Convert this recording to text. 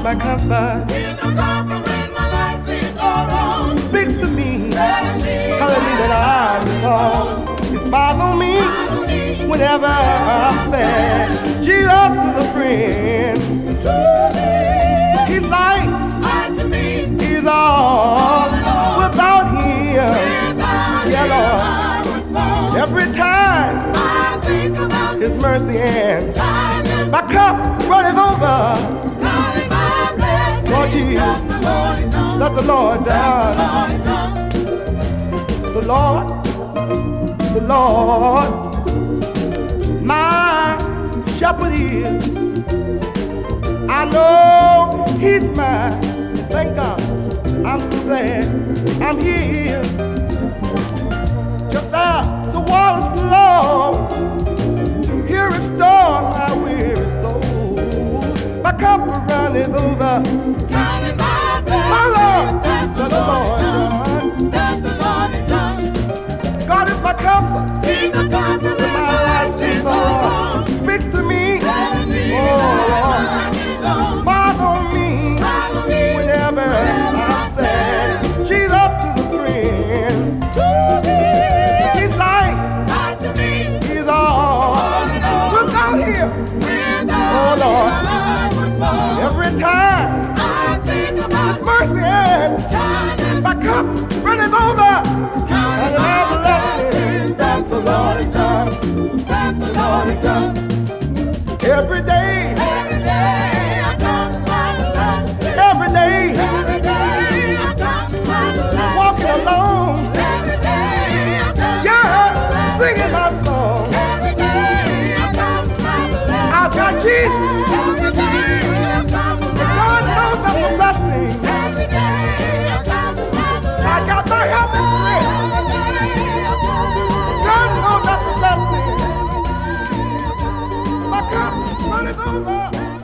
my comfort. He's my comfort when my life seems all wrong. Speaks to me, Telling telling me that I'm wrong. He smiles on me whenever I'm sad. Jesus is a friend to me. He's life, Life to me. He's all. Without Him, yeah, Lord. Every time I think about His mercy and kindness, my cup runneth over. counting my blessings. Lord Jesus, Let the Lord done. let the Lord done. The Lord, my shepherd is. I know He's mine. Thank God. I'm so glad I'm here. Just as the waters flow, here restore my weary soul. My cup runneth over. Counting my My Lord, blessings. let the Lord done. Let the Lord done. God is my comfort. He's the comfort when My life seems all wrong. Speaks to me. telling me Oh, smiles on me whenever I'm sad. Jesus is a friend. He's life. He's all. Without Him, oh Lord, every time His mercy and my cup runneth over. And the blessings that the Lord has done. The Lord has done. Every day, every day, walking alone, yeah, singing my song. I've got Jesus, God knows that's a blessing. I got my help and strength. God knows that's a blessing. My cup runneth over.